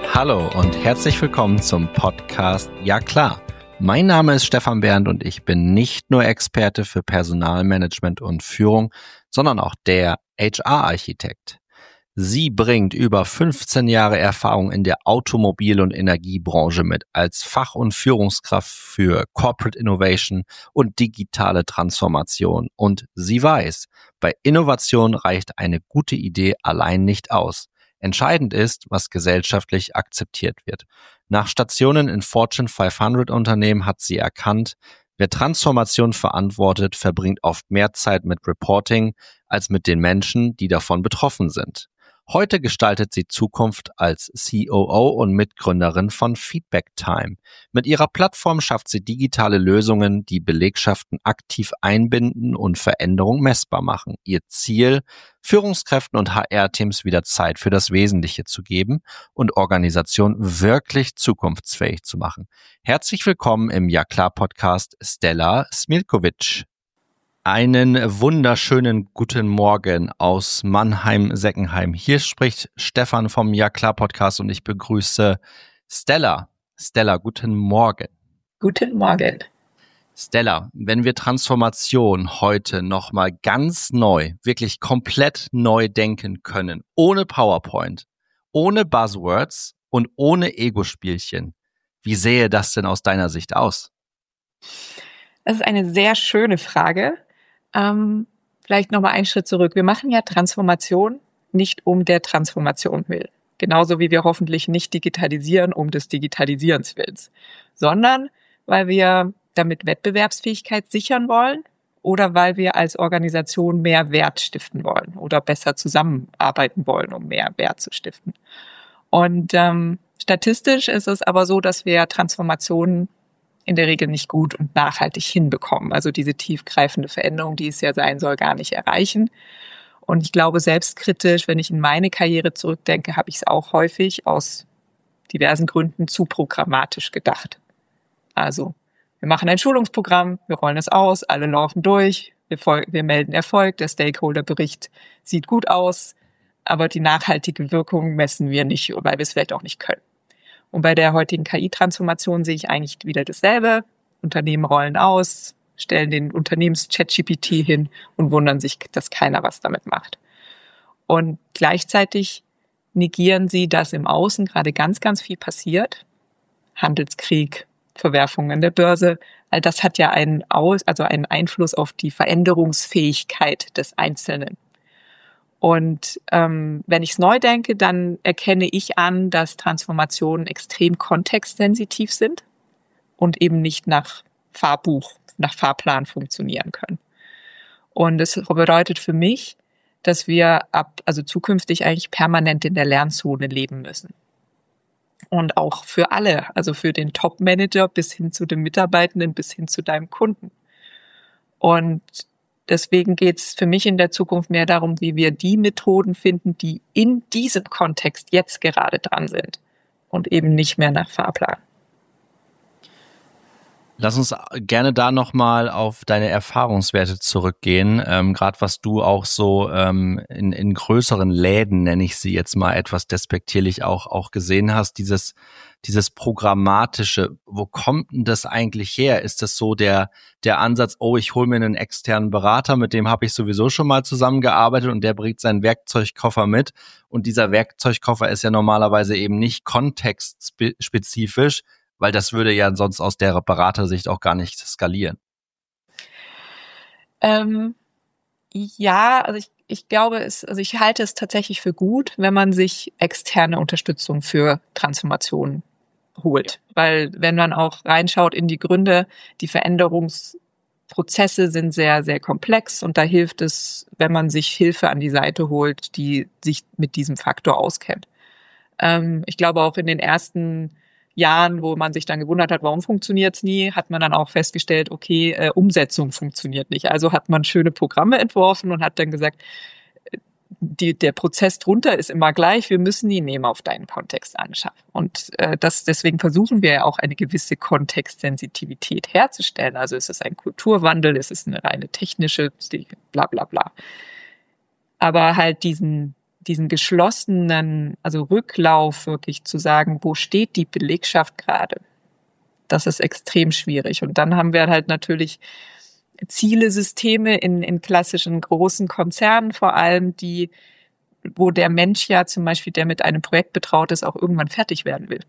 Hallo und herzlich willkommen zum Podcast Ja klar. Mein Name ist Stefan Bernd und ich bin nicht nur Experte für Personalmanagement und Führung, sondern auch der HR-Architekt. Sie bringt über 15 Jahre Erfahrung in der Automobil- und Energiebranche mit als Fach- und Führungskraft für Corporate Innovation und digitale Transformation. Und sie weiß, bei Innovation reicht eine gute Idee allein nicht aus. Entscheidend ist, was gesellschaftlich akzeptiert wird. Nach Stationen in Fortune 500 Unternehmen hat sie erkannt, wer Transformation verantwortet, verbringt oft mehr Zeit mit Reporting als mit den Menschen, die davon betroffen sind. Heute gestaltet sie Zukunft als COO und Mitgründerin von Feedback Time. Mit ihrer Plattform schafft sie digitale Lösungen, die Belegschaften aktiv einbinden und Veränderung messbar machen. Ihr Ziel: Führungskräften und HR-Teams wieder Zeit für das Wesentliche zu geben und Organisationen wirklich zukunftsfähig zu machen. Herzlich willkommen im Ja klar Podcast, Stella Smilkovic. Einen wunderschönen guten Morgen aus Mannheim-Seckenheim. Hier spricht Stefan vom Ja klar Podcast und ich begrüße Stella. Stella, guten Morgen. Guten Morgen. Stella, wenn wir Transformation heute nochmal ganz neu, wirklich komplett neu denken können, ohne PowerPoint, ohne Buzzwords und ohne Ego-Spielchen, wie sähe das denn aus deiner Sicht aus? Das ist eine sehr schöne Frage. Vielleicht nochmal einen Schritt zurück. Wir machen ja Transformation nicht um der Transformation willen. Genauso wie wir hoffentlich nicht digitalisieren um des Digitalisierens willens, sondern weil wir damit Wettbewerbsfähigkeit sichern wollen oder weil wir als Organisation mehr Wert stiften wollen oder besser zusammenarbeiten wollen, um mehr Wert zu stiften. Und statistisch ist es aber so, dass wir Transformationen in der Regel nicht gut und nachhaltig hinbekommen. Also diese tiefgreifende Veränderung, die es ja sein soll, gar nicht erreichen. Und ich glaube, selbstkritisch, wenn ich in meine Karriere zurückdenke, habe ich es auch häufig aus diversen Gründen zu programmatisch gedacht. Also wir machen ein Schulungsprogramm, wir rollen es aus, alle laufen durch, wir melden Erfolg, der Stakeholder-Bericht sieht gut aus, aber die nachhaltige Wirkung messen wir nicht, weil wir es vielleicht auch nicht können. Und bei der heutigen KI-Transformation sehe ich eigentlich wieder dasselbe. Unternehmen rollen aus, stellen den Unternehmens-ChatGPT hin und wundern sich, dass keiner was damit macht. Und gleichzeitig negieren sie, dass im Außen gerade ganz, ganz viel passiert. Handelskrieg, Verwerfungen an der Börse. All das hat ja einen Einfluss auf die Veränderungsfähigkeit des Einzelnen. Und wenn ich es neu denke, dann erkenne ich an, dass Transformationen extrem kontextsensitiv sind und eben nicht nach Fahrbuch, nach Fahrplan funktionieren können. Und das bedeutet für mich, dass wir zukünftig eigentlich permanent in der Lernzone leben müssen. Und auch für alle, also für den Top-Manager bis hin zu den Mitarbeitenden, bis hin zu deinem Kunden. Und deswegen geht es für mich in der Zukunft mehr darum, wie wir die Methoden finden, die in diesem Kontext jetzt gerade dran sind und eben nicht mehr nach Fahrplan. Lass uns gerne da nochmal auf deine Erfahrungswerte zurückgehen, gerade was du auch so in größeren Läden, nenne ich sie jetzt mal etwas despektierlich auch gesehen hast, dieses Programmatische, wo kommt denn das eigentlich her? Ist das so der Ansatz, oh, ich hole mir einen externen Berater, mit dem habe ich sowieso schon mal zusammengearbeitet und der bringt seinen Werkzeugkoffer mit und dieser Werkzeugkoffer ist ja normalerweise eben nicht kontextspezifisch, weil das würde ja sonst aus der Beratersicht auch gar nicht skalieren. Ja, also ich glaube, ich halte es tatsächlich für gut, wenn man sich externe Unterstützung für Transformationen holt. Weil wenn man auch reinschaut in die Gründe, die Veränderungsprozesse sind sehr, sehr komplex und da hilft es, wenn man sich Hilfe an die Seite holt, die sich mit diesem Faktor auskennt. Ich glaube auch in den ersten Jahren, wo man sich dann gewundert hat, warum funktioniert's nie, hat man dann auch festgestellt, okay, Umsetzung funktioniert nicht. Also hat man schöne Programme entworfen und hat dann gesagt, der Prozess drunter ist immer gleich, wir müssen ihn eben auf deinen Kontext anschaffen. Und deswegen versuchen wir ja auch eine gewisse Kontextsensitivität herzustellen. Also ist es ein Kulturwandel, ist es eine reine technische, bla bla bla. Aber halt diesen diesen geschlossenen, also Rücklauf wirklich zu sagen, wo steht die Belegschaft gerade? Das ist extrem schwierig. Und dann haben wir halt natürlich Zielesysteme in klassischen großen Konzernen vor allem, wo der Mensch ja zum Beispiel, der mit einem Projekt betraut ist, auch irgendwann fertig werden will.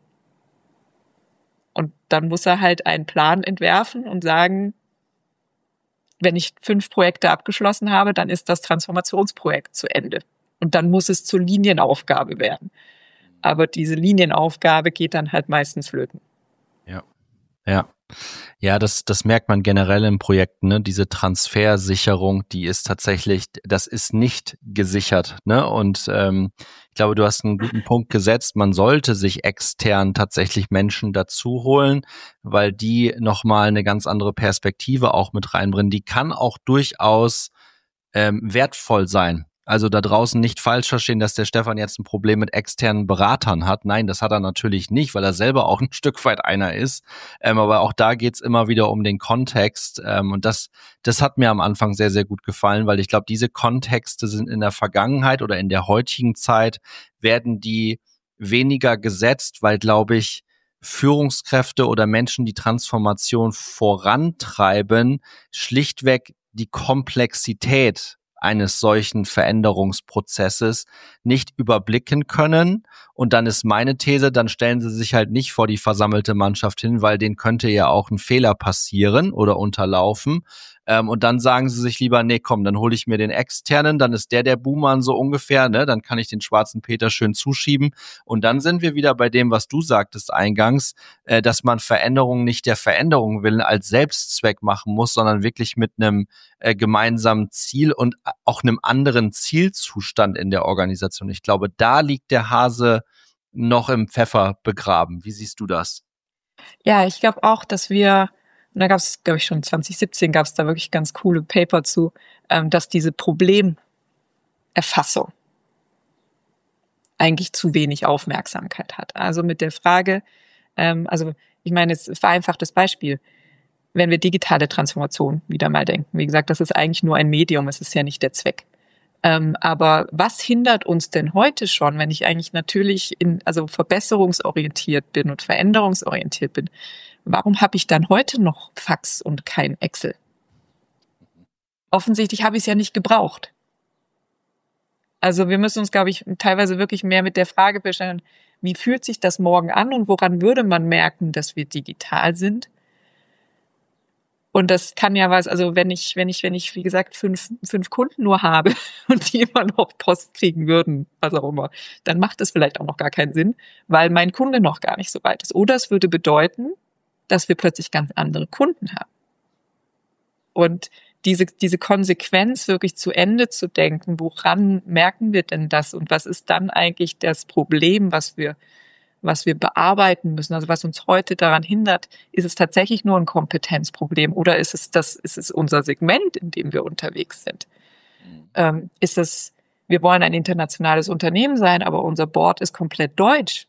Und dann muss er halt einen Plan entwerfen und sagen, wenn ich 5 Projekte abgeschlossen habe, dann ist das Transformationsprojekt zu Ende. Und dann muss es zur Linienaufgabe werden. Aber diese Linienaufgabe geht dann halt meistens flöten. Ja. Ja. Ja, das merkt man generell in Projekten, ne? Diese Transfersicherung, die ist tatsächlich, das ist nicht gesichert, ne? Und ich glaube, du hast einen guten Punkt gesetzt. Man sollte sich extern tatsächlich Menschen dazu holen, weil die nochmal eine ganz andere Perspektive auch mit reinbringen. Die kann auch durchaus wertvoll sein. Also da draußen nicht falsch verstehen, dass der Stefan jetzt ein Problem mit externen Beratern hat. Nein, das hat er natürlich nicht, weil er selber auch ein Stück weit einer ist. Aber auch da geht's immer wieder um den Kontext. Und das hat mir am Anfang sehr, sehr gut gefallen, weil ich glaube, diese Kontexte sind in der Vergangenheit oder in der heutigen Zeit werden die weniger gesetzt, weil, glaube ich, Führungskräfte oder Menschen, die Transformation vorantreiben, schlichtweg die Komplexität eines solchen Veränderungsprozesses nicht überblicken können. Und dann ist meine These, dann stellen sie sich halt nicht vor die versammelte Mannschaft hin, weil denen könnte ja auch ein Fehler passieren oder unterlaufen. Und dann sagen sie sich lieber, nee, komm, dann hole ich mir den Externen, dann ist der Buhmann so ungefähr, ne? Dann kann ich den schwarzen Peter schön zuschieben. Und dann sind wir wieder bei dem, was du sagtest eingangs, dass man Veränderungen nicht der Veränderung willen als Selbstzweck machen muss, sondern wirklich mit einem gemeinsamen Ziel und auch einem anderen Zielzustand in der Organisation. Ich glaube, da liegt der Hase noch im Pfeffer begraben. Wie siehst du das? Ja, ich glaube auch, dass und da gab es, glaube ich, schon 2017 gab es da wirklich ganz coole Paper zu, dass diese Problemerfassung eigentlich zu wenig Aufmerksamkeit hat. Also mit der Frage, also ich meine, es vereinfachtes Beispiel, wenn wir digitale Transformation wieder mal denken. Wie gesagt, das ist eigentlich nur ein Medium, es ist ja nicht der Zweck. Aber was hindert uns denn heute schon, wenn ich eigentlich natürlich also verbesserungsorientiert bin und veränderungsorientiert bin? Warum habe ich dann heute noch Fax und kein Excel? Offensichtlich habe ich es ja nicht gebraucht. Also wir müssen uns, glaube ich, teilweise wirklich mehr mit der Frage beschäftigen, wie fühlt sich das morgen an und woran würde man merken, dass wir digital sind? Und das kann ja also wenn ich, wie gesagt, fünf Kunden nur habe und die immer noch Post kriegen würden, was auch immer, dann macht es vielleicht auch noch gar keinen Sinn, weil mein Kunde noch gar nicht so weit ist. Oder es würde bedeuten, dass wir plötzlich ganz andere Kunden haben. Und diese Konsequenz wirklich zu Ende zu denken, woran merken wir denn das und was ist dann eigentlich das Problem, was wir bearbeiten müssen, also was uns heute daran hindert, ist es tatsächlich nur ein Kompetenzproblem oder ist es unser Segment, in dem wir unterwegs sind? Wir wollen ein internationales Unternehmen sein, aber unser Board ist komplett deutsch.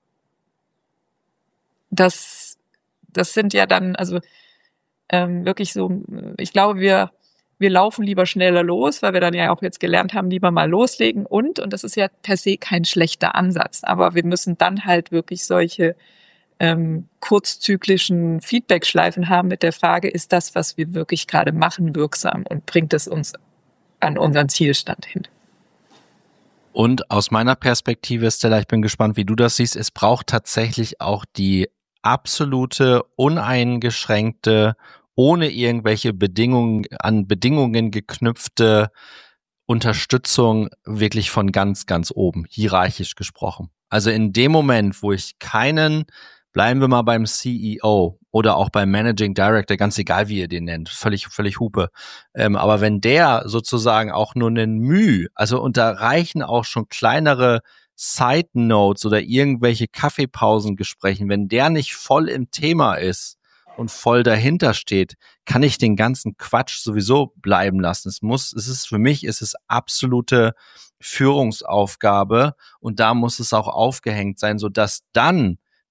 Das sind ja dann, also wirklich so, ich glaube, wir laufen lieber schneller los, weil wir dann ja auch jetzt gelernt haben, lieber mal loslegen und das ist ja per se kein schlechter Ansatz, aber wir müssen dann halt wirklich solche kurzzyklischen Feedback-Schleifen haben mit der Frage, ist das, was wir wirklich gerade machen, wirksam und bringt es uns an unseren Zielstand hin? Und aus meiner Perspektive, Stella, ich bin gespannt, wie du das siehst, es braucht tatsächlich auch die absolute, uneingeschränkte, ohne irgendwelche Bedingungen geknüpfte Unterstützung wirklich von ganz, ganz oben, hierarchisch gesprochen. Also in dem Moment, wo ich bleiben wir mal beim CEO oder auch beim Managing Director, ganz egal wie ihr den nennt, völlig Hupe. Aber wenn der sozusagen auch nur einen also und da reichen auch schon kleinere Side Notes oder irgendwelche Kaffeepausengesprächen, wenn der nicht voll im Thema ist und voll dahinter steht, kann ich den ganzen Quatsch sowieso bleiben lassen. Für mich ist es absolute Führungsaufgabe und da muss es auch aufgehängt sein, sodass dann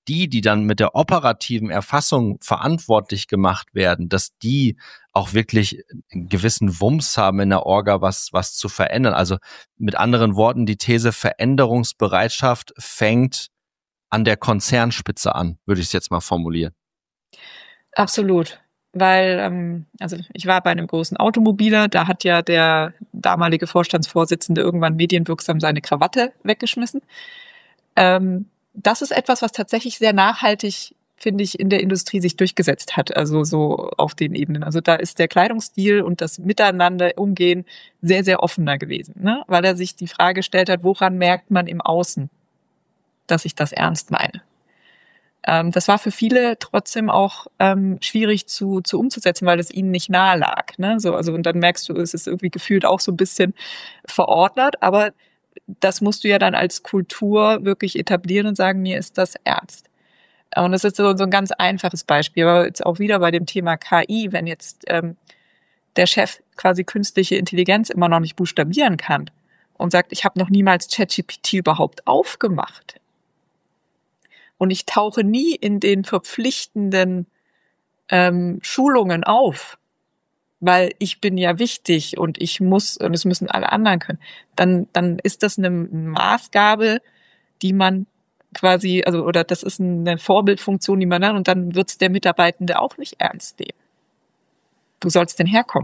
die dann mit der operativen Erfassung verantwortlich gemacht werden, dass die auch wirklich einen gewissen Wumms haben in der Orga, was zu verändern. Also mit anderen Worten, die These Veränderungsbereitschaft fängt an der Konzernspitze an, würde ich es jetzt mal formulieren. Absolut. Weil, also ich war bei einem großen Automobiler, da hat ja der damalige Vorstandsvorsitzende irgendwann medienwirksam seine Krawatte weggeschmissen. Das ist etwas, was tatsächlich sehr nachhaltig, finde ich, in der Industrie sich durchgesetzt hat, also so auf den Ebenen. Also da ist der Kleidungsstil und das Miteinander umgehen sehr, sehr offener gewesen, ne? Weil er sich die Frage gestellt hat, woran merkt man im Außen, dass ich das ernst meine? Das war für viele trotzdem auch schwierig zu umzusetzen, weil es ihnen nicht nahe lag. Ne? So, also, und dann merkst du, es ist irgendwie gefühlt auch so ein bisschen verordnet, aber das musst du ja dann als Kultur wirklich etablieren und sagen, mir ist das ernst. Und das ist so ein ganz einfaches Beispiel, aber jetzt auch wieder bei dem Thema KI, wenn jetzt der Chef quasi künstliche Intelligenz immer noch nicht buchstabieren kann und sagt, ich habe noch niemals ChatGPT überhaupt aufgemacht. Und ich tauche nie in den verpflichtenden Schulungen auf, weil ich bin ja wichtig und ich muss und es müssen alle anderen können. Dann ist das eine Maßgabe, die man quasi, also oder das ist eine Vorbildfunktion, die man dann und dann wird's der Mitarbeitende auch nicht ernst nehmen. Wo soll's denn herkommen?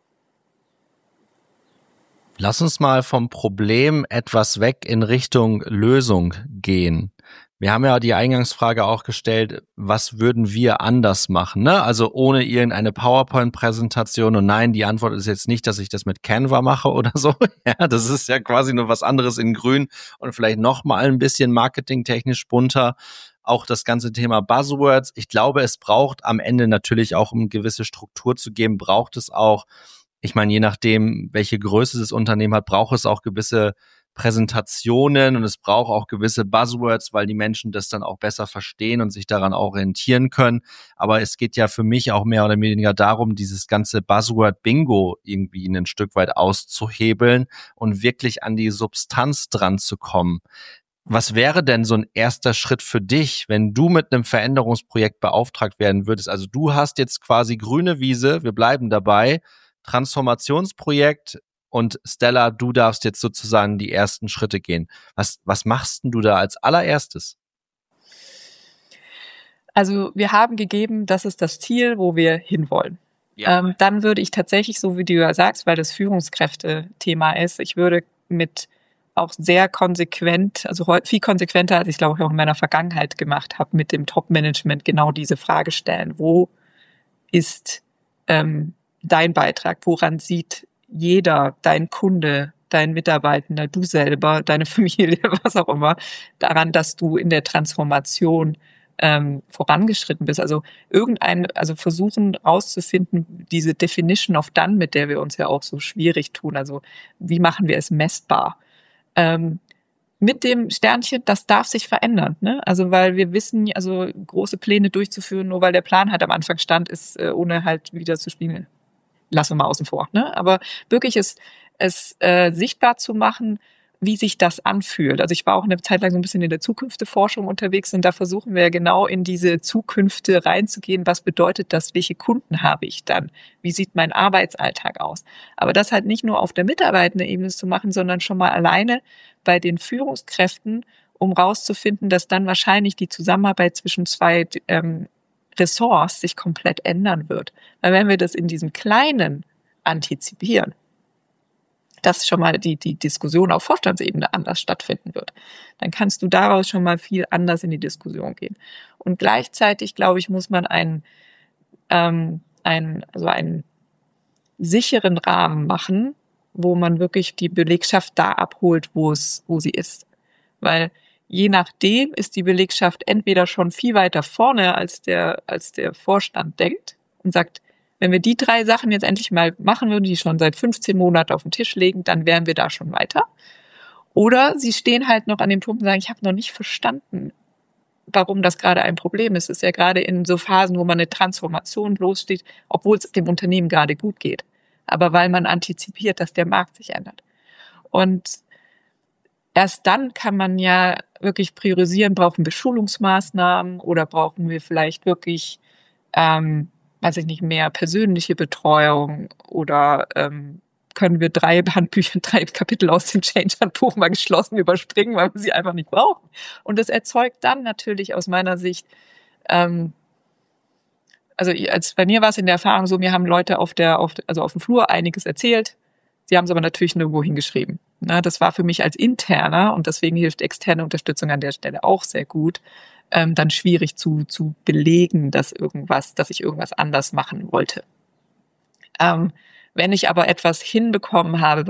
Lass uns mal vom Problem etwas weg in Richtung Lösung gehen. Wir haben ja die Eingangsfrage auch gestellt, was würden wir anders machen, ne? Also ohne irgendeine PowerPoint-Präsentation. Und nein, die Antwort ist jetzt nicht, dass ich das mit Canva mache oder so. Ja, das ist ja quasi nur was anderes in grün und vielleicht noch mal ein bisschen marketingtechnisch bunter. Auch das ganze Thema Buzzwords. Ich glaube, es braucht am Ende natürlich auch, um eine gewisse Struktur zu geben, braucht es auch, ich meine, je nachdem, welche Größe das Unternehmen hat, braucht es auch gewisse Präsentationen und es braucht auch gewisse Buzzwords, weil die Menschen das dann auch besser verstehen und sich daran orientieren können. Aber es geht ja für mich auch mehr oder weniger darum, dieses ganze Buzzword-Bingo irgendwie ein Stück weit auszuhebeln und wirklich an die Substanz dran zu kommen. Was wäre denn so ein erster Schritt für dich, wenn du mit einem Veränderungsprojekt beauftragt werden würdest? Also du hast jetzt quasi grüne Wiese, wir bleiben dabei, Transformationsprojekt, und Stella, du darfst jetzt sozusagen die ersten Schritte gehen. Was machst denn du da als allererstes? Also wir haben gegeben, das ist das Ziel, wo wir hinwollen. Ja. Dann würde ich tatsächlich, so wie du ja sagst, weil das Führungskräfte-Thema ist, ich würde mit auch sehr konsequent, also viel konsequenter, als ich glaube ich auch in meiner Vergangenheit gemacht habe, mit dem Top-Management genau diese Frage stellen. Wo ist dein Beitrag? Woran sieht jeder, dein Kunde, dein Mitarbeitender, du selber, deine Familie, was auch immer, daran, dass du in der Transformation vorangeschritten bist. Also also versuchen rauszufinden, diese Definition of Done, mit der wir uns ja auch so schwierig tun. Also wie machen wir es messbar? Mit dem Sternchen, das darf sich verändern, ne? Also weil wir wissen, also große Pläne durchzuführen, nur weil der Plan halt am Anfang stand, ist ohne halt wieder zu spielen. Lassen wir mal außen vor, ne? Aber wirklich es sichtbar zu machen, wie sich das anfühlt. Also ich war auch eine Zeit lang so ein bisschen in der Zukunftsforschung unterwegs und da versuchen wir ja genau in diese Zukünfte reinzugehen. Was bedeutet das? Welche Kunden habe ich dann? Wie sieht mein Arbeitsalltag aus? Aber das halt nicht nur auf der Mitarbeitendenebene zu machen, sondern schon mal alleine bei den Führungskräften, um rauszufinden, dass dann wahrscheinlich die Zusammenarbeit zwischen zwei Ressorts sich komplett ändern wird. Weil wenn wir das in diesem Kleinen antizipieren, dass schon mal die Diskussion auf Vorstandsebene anders stattfinden wird, dann kannst du daraus schon mal viel anders in die Diskussion gehen. Und gleichzeitig, glaube ich, muss man einen sicheren Rahmen machen, wo man wirklich die Belegschaft da abholt, wo sie ist. Weil je nachdem ist die Belegschaft entweder schon viel weiter vorne, als der Vorstand denkt und sagt, wenn wir die 3 Sachen jetzt endlich mal machen würden, die schon seit 15 Monaten auf den Tisch legen, dann wären wir da schon weiter. Oder sie stehen halt noch an dem Punkt und sagen, ich habe noch nicht verstanden, warum das gerade ein Problem ist. Es ist ja gerade in so Phasen, wo man eine Transformation lossteht, obwohl es dem Unternehmen gerade gut geht. Aber weil man antizipiert, dass der Markt sich ändert. Und erst dann kann man ja wirklich priorisieren, brauchen wir Schulungsmaßnahmen oder brauchen wir vielleicht wirklich, weiß ich nicht, mehr persönliche Betreuung oder können wir 3 Handbücher, 3 Kapitel aus dem Change-Handbuch mal geschlossen überspringen, weil wir sie einfach nicht brauchen. Und das erzeugt dann natürlich aus meiner Sicht, als bei mir war es in der Erfahrung so, mir haben Leute auf dem Flur einiges erzählt, sie haben es aber natürlich nirgendwo hingeschrieben. Na, das war für mich als Interner, und deswegen hilft externe Unterstützung an der Stelle auch sehr gut, dann schwierig zu belegen, dass ich irgendwas anders machen wollte. Wenn ich aber etwas hinbekommen habe,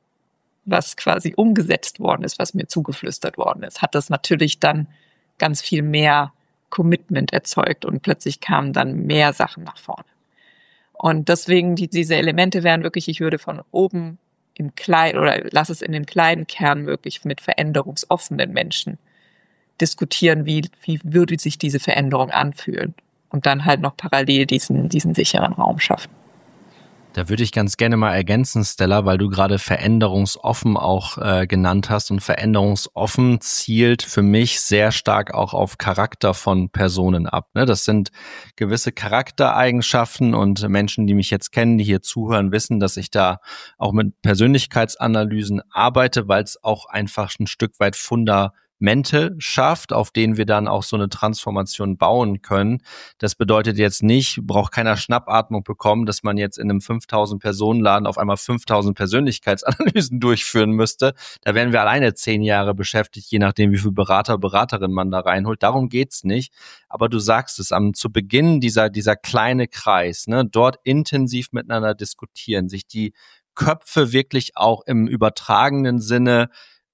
was quasi umgesetzt worden ist, was mir zugeflüstert worden ist, hat das natürlich dann ganz viel mehr Commitment erzeugt und plötzlich kamen dann mehr Sachen nach vorne. Und deswegen diese Elemente wären wirklich, ich würde von oben im Kleinen oder lass es in dem kleinen Kern wirklich mit veränderungsoffenen Menschen diskutieren, wie würde sich diese Veränderung anfühlen und dann halt noch parallel diesen sicheren Raum schaffen. Da würde ich ganz gerne mal ergänzen, Stella, weil du gerade veränderungsoffen auch genannt hast, und veränderungsoffen zielt für mich sehr stark auch auf Charakter von Personen ab. Ne? Das sind gewisse Charaktereigenschaften, und Menschen, die mich jetzt kennen, die hier zuhören, wissen, dass ich da auch mit Persönlichkeitsanalysen arbeite, weil es auch einfach ein Stück weit Fundamente schafft, auf denen wir dann auch so eine Transformation bauen können. Das bedeutet jetzt nicht, braucht keiner Schnappatmung bekommen, dass man jetzt in einem 5000-Personen-Laden auf einmal 5000 Persönlichkeitsanalysen durchführen müsste. Da wären wir alleine 10 Jahre beschäftigt, je nachdem, wie viel Berater, Beraterin man da reinholt. Darum geht's nicht. Aber du sagst es, zu Beginn dieser kleine Kreis, ne, dort intensiv miteinander diskutieren, sich die Köpfe wirklich auch im übertragenen Sinne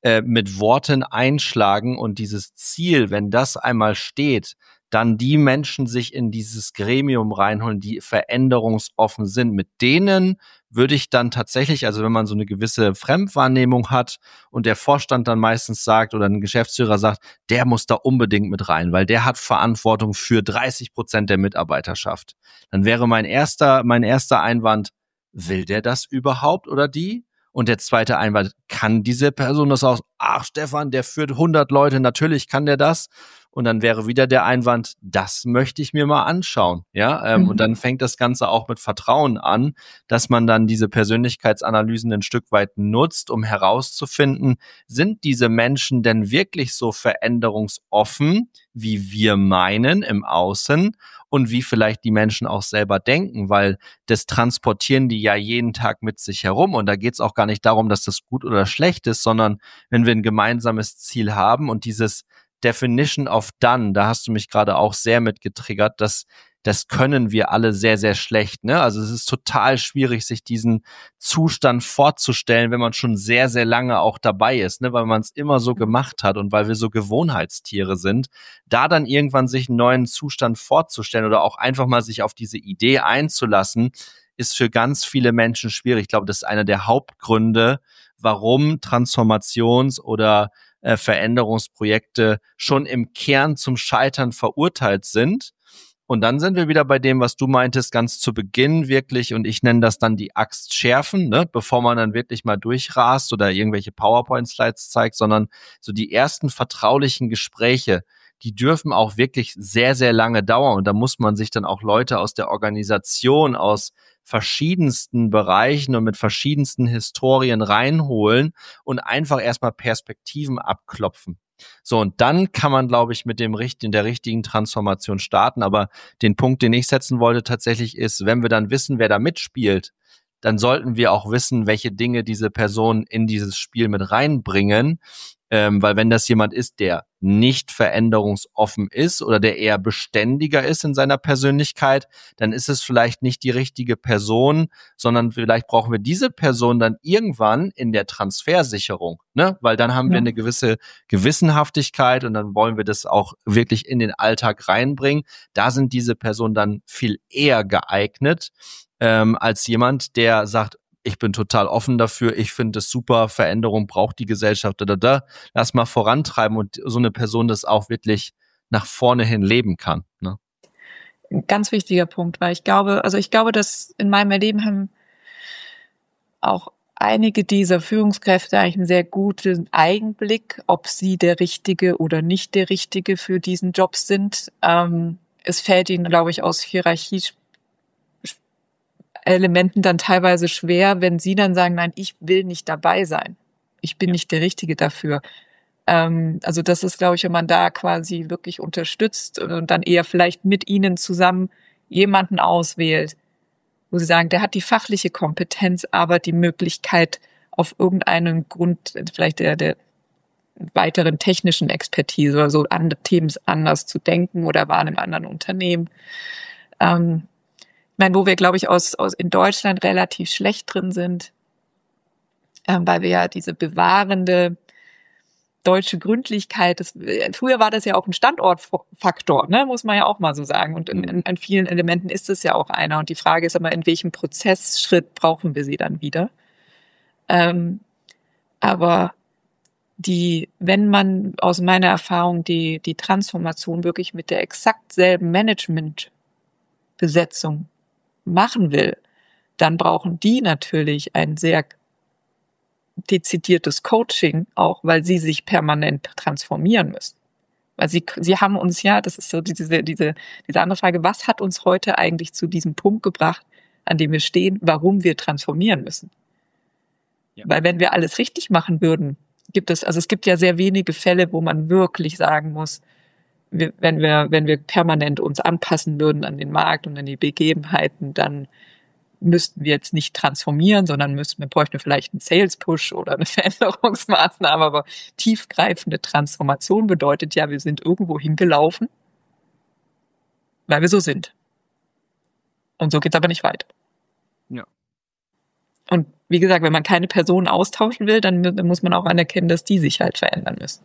mit Worten einschlagen, und dieses Ziel, wenn das einmal steht, dann die Menschen sich in dieses Gremium reinholen, die veränderungsoffen sind. Mit denen würde ich dann tatsächlich, also wenn man so eine gewisse Fremdwahrnehmung hat und der Vorstand dann meistens sagt oder ein Geschäftsführer sagt, der muss da unbedingt mit rein, weil der hat Verantwortung für 30% der Mitarbeiterschaft. Dann wäre mein erster Einwand, will der das überhaupt oder die? Und der zweite Einwand, kann diese Person das auch? Ach, Stefan, der führt 100 Leute, natürlich kann der das. Und dann wäre wieder der Einwand, das möchte ich mir mal anschauen. Ja, und dann fängt das Ganze auch mit Vertrauen an, dass man dann diese Persönlichkeitsanalysen ein Stück weit nutzt, um herauszufinden, sind diese Menschen denn wirklich so veränderungsoffen, wie wir meinen im Außen, und wie vielleicht die Menschen auch selber denken, weil das transportieren die ja jeden Tag mit sich herum. Und da geht es auch gar nicht darum, dass das gut oder schlecht ist, sondern wenn wir ein gemeinsames Ziel haben, und dieses Definition of Done, da hast du mich gerade auch sehr mit getriggert, das können wir alle sehr, sehr schlecht. Ne? Also es ist total schwierig, sich diesen Zustand vorzustellen, wenn man schon sehr, sehr lange auch dabei ist, ne? Weil man es immer so gemacht hat und weil wir so Gewohnheitstiere sind. Da dann irgendwann sich einen neuen Zustand vorzustellen oder auch einfach mal sich auf diese Idee einzulassen, ist für ganz viele Menschen schwierig. Ich glaube, das ist einer der Hauptgründe, warum Transformations- oder Veränderungsprojekte schon im Kern zum Scheitern verurteilt sind. Und dann sind wir wieder bei dem, was du meintest, ganz zu Beginn wirklich, und ich nenne das dann die Axt schärfen, ne, bevor man dann wirklich mal durchrast oder irgendwelche PowerPoint-Slides zeigt, sondern so die ersten vertraulichen Gespräche, die dürfen auch wirklich sehr, sehr lange dauern. Und da muss man sich dann auch Leute aus der Organisation, aus verschiedensten Bereichen und mit verschiedensten Historien reinholen und einfach erstmal Perspektiven abklopfen. So, und dann kann man, glaube ich, mit der richtigen Transformation starten. Aber den Punkt, den ich setzen wollte, tatsächlich ist, wenn wir dann wissen, wer da mitspielt, dann sollten wir auch wissen, welche Dinge diese Personen in dieses Spiel mit reinbringen. Weil wenn das jemand ist, der nicht veränderungsoffen ist oder der eher beständiger ist in seiner Persönlichkeit, dann ist es vielleicht nicht die richtige Person, sondern vielleicht brauchen wir diese Person dann irgendwann in der Transfersicherung, ne? Weil dann haben wir eine gewisse Gewissenhaftigkeit und dann wollen wir das auch wirklich in den Alltag reinbringen. Da sind diese Personen dann viel eher geeignet, als jemand, der sagt, ich bin total offen dafür, ich finde es super, Veränderung braucht die Gesellschaft, lass mal vorantreiben, und so eine Person das auch wirklich nach vorne hin leben kann. Ne? Ein ganz wichtiger Punkt, weil ich glaube, dass in meinem Erleben haben auch einige dieser Führungskräfte eigentlich einen sehr guten Eigenblick, ob sie der Richtige oder nicht der Richtige für diesen Job sind. Es fällt ihnen, glaube ich, aus Hierarchie-Elementen dann teilweise schwer, wenn sie dann sagen, nein, ich will nicht dabei sein. Ich bin nicht der Richtige dafür. Also das ist, glaube ich, wenn man da quasi wirklich unterstützt und dann eher vielleicht mit ihnen zusammen jemanden auswählt, wo sie sagen, der hat die fachliche Kompetenz, aber die Möglichkeit auf irgendeinen Grund, vielleicht der weiteren technischen Expertise oder so, andere Themen anders zu denken oder waren im anderen Unternehmen. Ich meine, wo wir, glaube ich, in Deutschland relativ schlecht drin sind, weil wir ja diese bewahrende deutsche Gründlichkeit, früher war das ja auch ein Standortfaktor, ne, muss man ja auch mal so sagen. Und in vielen Elementen ist es ja auch einer. Und die Frage ist aber, in welchem Prozessschritt brauchen wir sie dann wieder? Aber wenn man aus meiner Erfahrung die Transformation wirklich mit der exakt selben Managementbesetzung machen will, dann brauchen die natürlich ein sehr dezidiertes Coaching, auch weil sie sich permanent transformieren müssen. Weil sie haben uns ja, das ist so diese andere Frage, was hat uns heute eigentlich zu diesem Punkt gebracht, an dem wir stehen, warum wir transformieren müssen? Ja. Weil wenn wir alles richtig machen würden, es gibt ja sehr wenige Fälle, wo man wirklich sagen muss, wenn wir permanent uns anpassen würden an den Markt und an die Begebenheiten, dann müssten wir jetzt nicht transformieren, sondern bräuchten wir vielleicht einen Sales-Push oder eine Veränderungsmaßnahme, aber tiefgreifende Transformation bedeutet ja, wir sind irgendwo hingelaufen, weil wir so sind. Und so geht's aber nicht weiter. Ja. Und wie gesagt, wenn man keine Personen austauschen will, dann muss man auch anerkennen, dass die sich halt verändern müssen.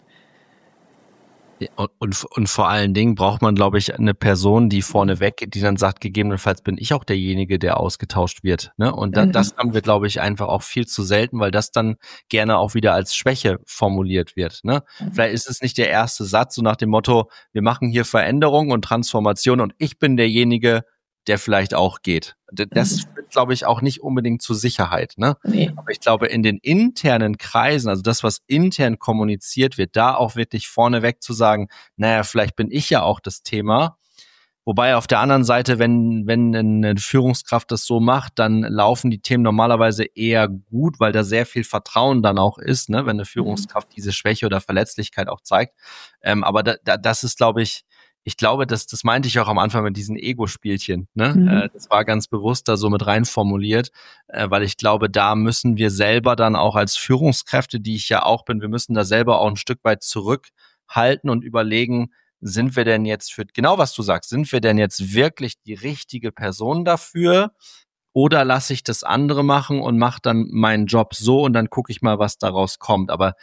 Und vor allen Dingen braucht man, glaube ich, eine Person, die vorneweg, die dann sagt, gegebenenfalls bin ich auch derjenige, der ausgetauscht wird. Ne? Und das haben wir, glaube ich, einfach auch viel zu selten, weil das dann gerne auch wieder als Schwäche formuliert wird. Ne? Vielleicht ist es nicht der erste Satz, so nach dem Motto, wir machen hier Veränderung und Transformation und ich bin derjenige, der vielleicht auch geht. Das führt, glaube ich, auch nicht unbedingt zur Sicherheit. Ne? Nee. Aber ich glaube, in den internen Kreisen, also das, was intern kommuniziert wird, da auch wirklich vorneweg zu sagen, naja, vielleicht bin ich ja auch das Thema. Wobei auf der anderen Seite, wenn eine Führungskraft das so macht, dann laufen die Themen normalerweise eher gut, weil da sehr viel Vertrauen dann auch ist, ne? Wenn eine Führungskraft diese Schwäche oder Verletzlichkeit auch zeigt. Aber das ist, glaube ich, das meinte ich auch am Anfang mit diesen Ego-Spielchen. Ne? Das war ganz bewusst da so mit rein formuliert, weil ich glaube, da müssen wir selber dann auch als Führungskräfte, die ich ja auch bin, wir müssen da selber auch ein Stück weit zurückhalten und überlegen, sind wir denn jetzt genau was du sagst, sind wir denn jetzt wirklich die richtige Person dafür? Oder lasse ich das andere machen und mache dann meinen Job so und dann gucke ich mal, was daraus kommt. Aber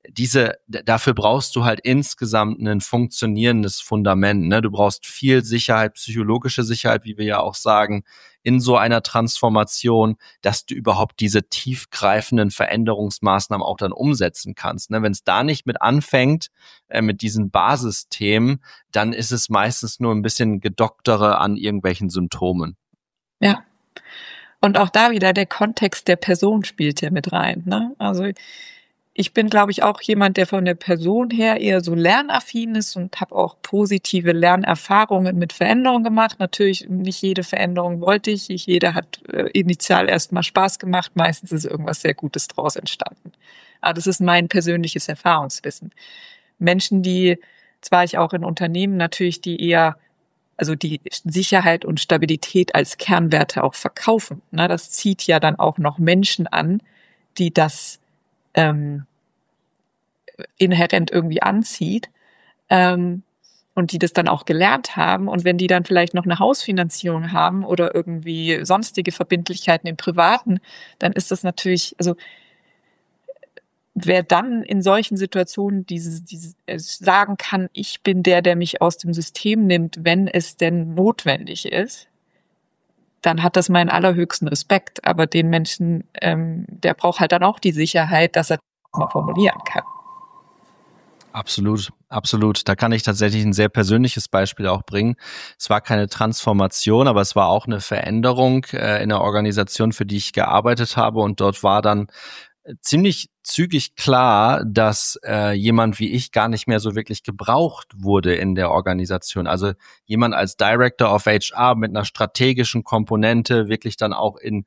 dafür brauchst du halt insgesamt ein funktionierendes Fundament. Ne? Du brauchst viel Sicherheit, psychologische Sicherheit, wie wir ja auch sagen, in so einer Transformation, dass du überhaupt diese tiefgreifenden Veränderungsmaßnahmen auch dann umsetzen kannst. Ne? Wenn es da nicht mit anfängt, mit diesen Basisthemen, dann ist es meistens nur ein bisschen Gedoktere an irgendwelchen Symptomen. Ja. Und auch da wieder der Kontext der Person spielt ja mit rein. Ne? Also ich bin, glaube ich, auch jemand, der von der Person her eher so lernaffin ist und habe auch positive Lernerfahrungen mit Veränderungen gemacht. Natürlich, nicht jede Veränderung wollte ich. Nicht jeder hat initial erstmal Spaß gemacht. Meistens ist irgendwas sehr Gutes draus entstanden. Aber das ist mein persönliches Erfahrungswissen. Menschen, zwar ich auch in Unternehmen natürlich, die eher also die Sicherheit und Stabilität als Kernwerte auch verkaufen. Ne? Das zieht ja dann auch noch Menschen an, die das inhärent irgendwie anzieht und die das dann auch gelernt haben. Und wenn die dann vielleicht noch eine Hausfinanzierung haben oder irgendwie sonstige Verbindlichkeiten im Privaten, dann ist das natürlich, also wer dann in solchen Situationen sagen kann, ich bin der mich aus dem System nimmt, wenn es denn notwendig ist, dann hat das meinen allerhöchsten Respekt. Aber den Menschen, der braucht halt dann auch die Sicherheit, dass er das mal formulieren kann. Absolut, absolut. Da kann ich tatsächlich ein sehr persönliches Beispiel auch bringen. Es war keine Transformation, aber es war auch eine Veränderung in der Organisation, für die ich gearbeitet habe. Und dort war dann ziemlich zügig klar, dass jemand wie ich gar nicht mehr so wirklich gebraucht wurde in der Organisation. Also jemand als Director of HR mit einer strategischen Komponente, wirklich dann auch in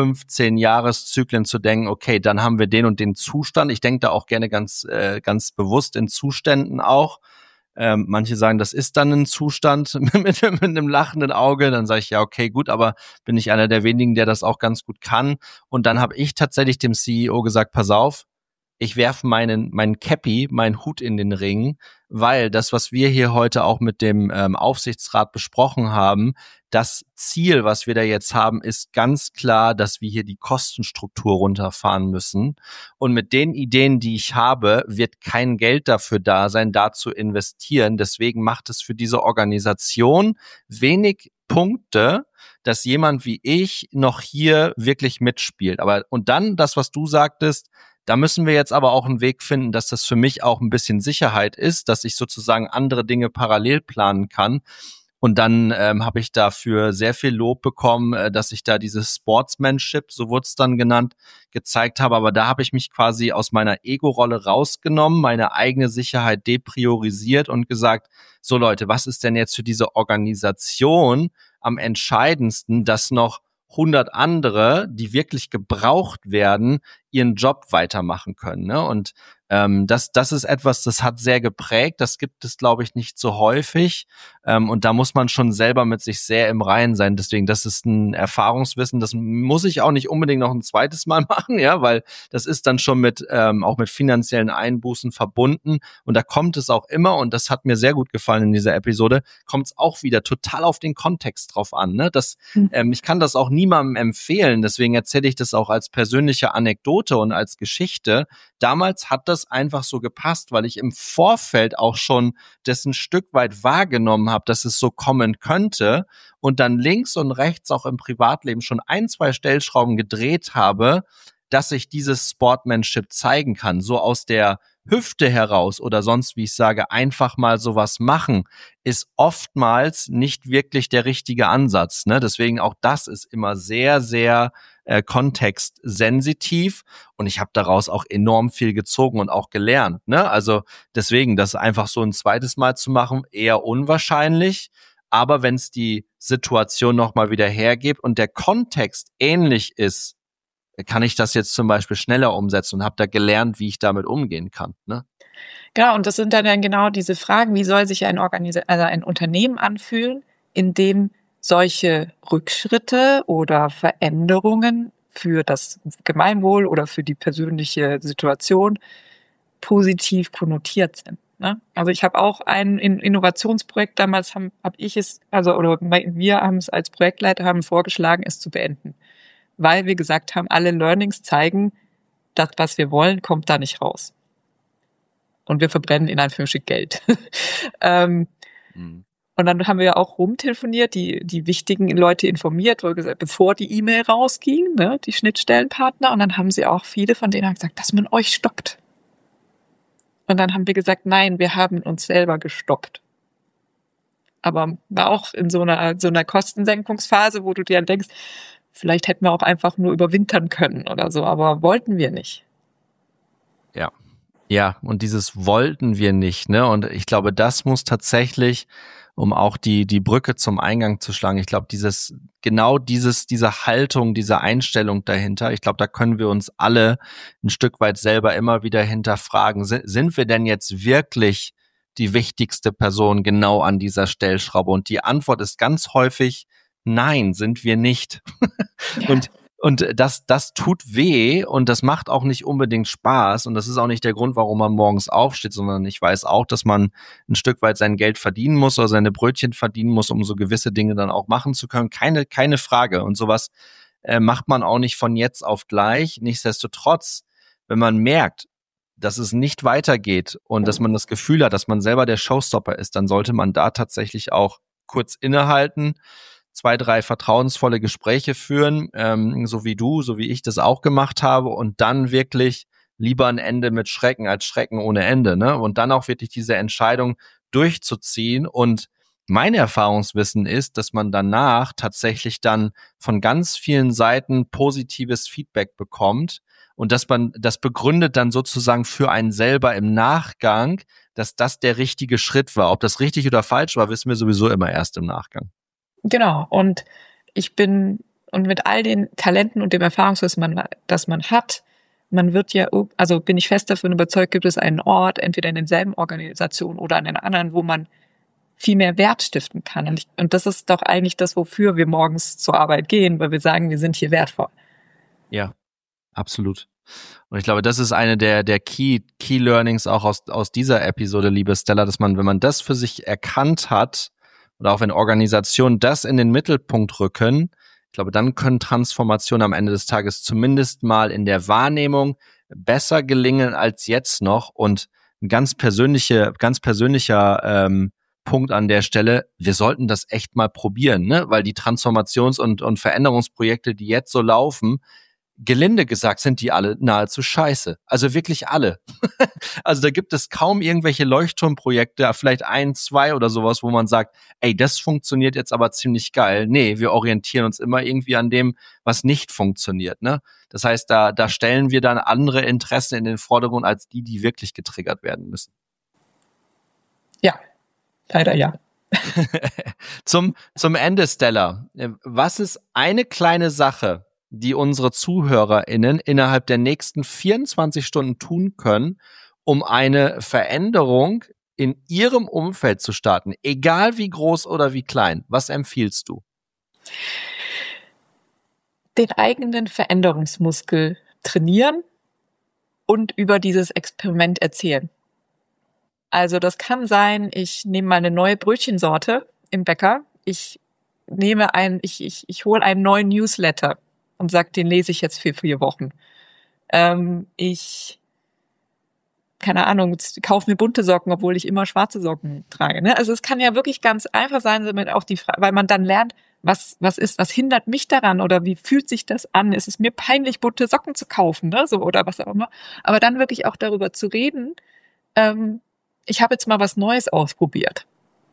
15 Jahreszyklen zu denken, okay, dann haben wir den und den Zustand. Ich denke da auch gerne ganz bewusst in Zuständen auch. Manche sagen, das ist dann ein Zustand mit einem lachenden Auge. Dann sage ich, ja, okay, gut, aber bin ich einer der wenigen, der das auch ganz gut kann. Und dann habe ich tatsächlich dem CEO gesagt, pass auf, ich werfe meinen Cappy, meinen Hut in den Ring, weil das, was wir hier heute auch mit dem Aufsichtsrat besprochen haben, das Ziel, was wir da jetzt haben, ist ganz klar, dass wir hier die Kostenstruktur runterfahren müssen. Und mit den Ideen, die ich habe, wird kein Geld dafür da sein, da zu investieren. Deswegen macht es für diese Organisation wenig Punkte, dass jemand wie ich noch hier wirklich mitspielt. Aber und dann das, was du sagtest, da müssen wir jetzt aber auch einen Weg finden, dass das für mich auch ein bisschen Sicherheit ist, dass ich sozusagen andere Dinge parallel planen kann. Und dann habe ich dafür sehr viel Lob bekommen, dass ich da dieses Sportsmanship, so wurde es dann genannt, gezeigt habe. Aber da habe ich mich quasi aus meiner Ego-Rolle rausgenommen, meine eigene Sicherheit depriorisiert und gesagt, so Leute, was ist denn jetzt für diese Organisation am entscheidendsten, dass noch 100 andere, die wirklich gebraucht werden, ihren Job weitermachen können. Ne? Und das ist etwas, das hat sehr geprägt. Das gibt es, glaube ich, nicht so häufig. Und da muss man schon selber mit sich sehr im Reinen sein. Deswegen, das ist ein Erfahrungswissen. Das muss ich auch nicht unbedingt noch ein zweites Mal machen, ja, weil das ist dann schon mit auch mit finanziellen Einbußen verbunden. Und da kommt es auch immer, und das hat mir sehr gut gefallen in dieser Episode, kommt es auch wieder total auf den Kontext drauf an. Ne? Ich kann das auch niemandem empfehlen. Deswegen erzähle ich das auch als persönliche Anekdote und als Geschichte. Damals hat das einfach so gepasst, weil ich im Vorfeld auch schon das ein Stück weit wahrgenommen habe, dass es so kommen könnte und dann links und rechts auch im Privatleben schon 1, 2 Stellschrauben gedreht habe, dass ich dieses Sportsmanship zeigen kann, so aus der Hüfte heraus oder sonst, wie ich sage, einfach mal sowas machen, ist oftmals nicht wirklich der richtige Ansatz. Ne? Deswegen auch das ist immer sehr, sehr kontextsensitiv, und ich habe daraus auch enorm viel gezogen und auch gelernt. Ne? Also deswegen, das einfach so ein zweites Mal zu machen, eher unwahrscheinlich. Aber wenn es die Situation nochmal wieder hergibt und der Kontext ähnlich ist, kann ich das jetzt zum Beispiel schneller umsetzen und habe da gelernt, wie ich damit umgehen kann. Ne? Genau, und das sind dann genau diese Fragen, wie soll sich ein Unternehmen anfühlen, in dem solche Rückschritte oder Veränderungen für das Gemeinwohl oder für die persönliche Situation positiv konnotiert sind. Ne? Also ich habe auch ein Innovationsprojekt, damals wir haben es als Projektleiter haben vorgeschlagen, es zu beenden, weil wir gesagt haben, alle Learnings zeigen, das, was wir wollen, kommt da nicht raus. Und wir verbrennen in Anführungsstrichen Geld. Und dann haben wir auch rumtelefoniert, die wichtigen Leute informiert, bevor die E-Mail rausging, ne, die Schnittstellenpartner. Und dann haben sie auch viele von denen gesagt, dass man euch stoppt. Und dann haben wir gesagt, nein, wir haben uns selber gestoppt. Aber war auch in so einer Kostensenkungsphase, wo du dir denkst, vielleicht hätten wir auch einfach nur überwintern können oder so, aber wollten wir nicht. Ja. Ja, und dieses wollten wir nicht, ne? Und ich glaube, das muss tatsächlich, um auch die Brücke zum Eingang zu schlagen, ich glaube, diese Haltung, diese Einstellung dahinter, ich glaube, da können wir uns alle ein Stück weit selber immer wieder hinterfragen. Sind wir denn jetzt wirklich die wichtigste Person genau an dieser Stellschraube? Und die Antwort ist ganz häufig, nein, sind wir nicht. Ja. Und das tut weh, und das macht auch nicht unbedingt Spaß, und das ist auch nicht der Grund, warum man morgens aufsteht, sondern ich weiß auch, dass man ein Stück weit sein Geld verdienen muss oder seine Brötchen verdienen muss, um so gewisse Dinge dann auch machen zu können. Keine Frage. Und sowas macht man auch nicht von jetzt auf gleich. Nichtsdestotrotz, wenn man merkt, dass es nicht weitergeht und dass man das Gefühl hat, dass man selber der Showstopper ist, dann sollte man da tatsächlich auch kurz innehalten, 2, 3 vertrauensvolle Gespräche führen, so wie ich das auch gemacht habe, und dann wirklich lieber ein Ende mit Schrecken als Schrecken ohne Ende, ne? Und dann auch wirklich diese Entscheidung durchzuziehen. Und mein Erfahrungswissen ist, dass man danach tatsächlich dann von ganz vielen Seiten positives Feedback bekommt und dass man das begründet dann sozusagen für einen selber im Nachgang, dass das der richtige Schritt war. Ob das richtig oder falsch war, wissen wir sowieso immer erst im Nachgang. Genau. Und mit all den Talenten und dem Erfahrungswissen, das man hat, man wird ja, also bin ich fest davon überzeugt, gibt es einen Ort, entweder in denselben Organisationen oder an einer anderen, wo man viel mehr Wert stiften kann. Und das ist doch eigentlich das, wofür wir morgens zur Arbeit gehen, weil wir sagen, wir sind hier wertvoll. Ja, absolut. Und ich glaube, das ist eine der Key Learnings auch aus dieser Episode, liebe Stella, dass man, wenn man das für sich erkannt hat oder auch wenn Organisationen das in den Mittelpunkt rücken, ich glaube, dann können Transformationen am Ende des Tages zumindest mal in der Wahrnehmung besser gelingen als jetzt noch. Und ein ganz persönlicher Punkt an der Stelle, wir sollten das echt mal probieren, ne? Weil die Transformations- und Veränderungsprojekte, die jetzt so laufen, gelinde gesagt, sind die alle nahezu scheiße. Also wirklich alle. Also da gibt es kaum irgendwelche Leuchtturmprojekte, vielleicht 1, 2 oder sowas, wo man sagt, ey, das funktioniert jetzt aber ziemlich geil. Nee, wir orientieren uns immer irgendwie an dem, was nicht funktioniert, ne? Das heißt, da stellen wir dann andere Interessen in den Vordergrund als die wirklich getriggert werden müssen. Ja, leider ja. Zum Ende, Stella. Was ist eine kleine Sache, die unsere ZuhörerInnen innerhalb der nächsten 24 Stunden tun können, um eine Veränderung in ihrem Umfeld zu starten, egal wie groß oder wie klein? Was empfiehlst du? Den eigenen Veränderungsmuskel trainieren und über dieses Experiment erzählen. Also das kann sein, ich nehme mal eine neue Brötchensorte im Bäcker, ich hole einen neuen Newsletter und sage, den lese ich jetzt für 4 Wochen. Keine Ahnung, kaufe mir bunte Socken, obwohl ich immer schwarze Socken trage. Ne? Also es kann ja wirklich ganz einfach sein, damit auch weil man dann lernt, was hindert mich daran oder wie fühlt sich das an? Ist es mir peinlich, bunte Socken zu kaufen, ne? So oder was auch immer. Aber dann wirklich auch darüber zu reden, ich habe jetzt mal was Neues ausprobiert.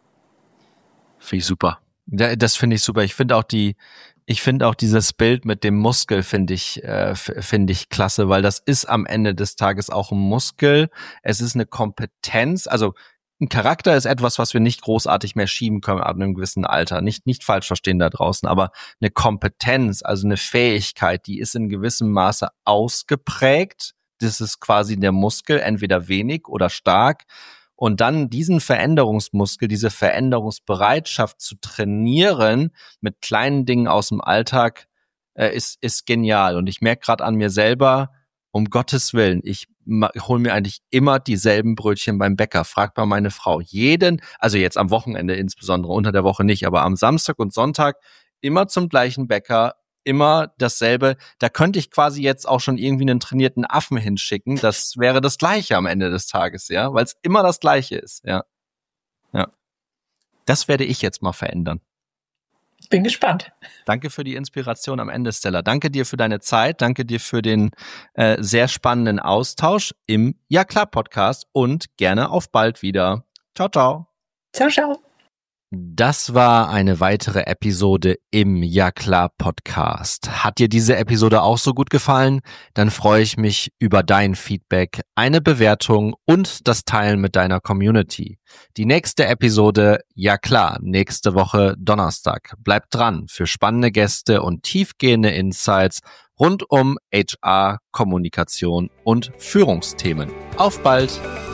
Finde ich super. Das finde ich super. Ich finde auch dieses Bild mit dem Muskel finde ich klasse, weil das ist am Ende des Tages auch ein Muskel. Es ist eine Kompetenz. Also ein Charakter ist etwas, was wir nicht großartig mehr schieben können ab einem gewissen Alter. Nicht falsch verstehen da draußen, aber eine Kompetenz, also eine Fähigkeit, die ist in gewissem Maße ausgeprägt. Das ist quasi der Muskel, entweder wenig oder stark. Und dann diesen Veränderungsmuskel, diese Veränderungsbereitschaft zu trainieren mit kleinen Dingen aus dem Alltag, ist genial. Und ich merke gerade an mir selber, um Gottes Willen, ich hole mir eigentlich immer dieselben Brötchen beim Bäcker. Fragt mal meine Frau. Also jetzt am Wochenende insbesondere, unter der Woche nicht, aber am Samstag und Sonntag immer zum gleichen Bäcker, immer dasselbe. Da könnte ich quasi jetzt auch schon irgendwie einen trainierten Affen hinschicken. Das wäre das Gleiche am Ende des Tages, ja, weil es immer das Gleiche ist, ja. Ja. Das werde ich jetzt mal verändern. Ich bin gespannt. Danke für die Inspiration am Ende, Stella. Danke dir für deine Zeit. Danke dir für den sehr spannenden Austausch im Ja klar Podcast und gerne auf bald wieder. Ciao, ciao. Ciao, ciao. Das war eine weitere Episode im Ja klar Podcast. Hat dir diese Episode auch so gut gefallen? Dann freue ich mich über dein Feedback, eine Bewertung und das Teilen mit deiner Community. Die nächste Episode, ja klar, nächste Woche Donnerstag. Bleibt dran für spannende Gäste und tiefgehende Insights rund um HR, Kommunikation und Führungsthemen. Auf bald!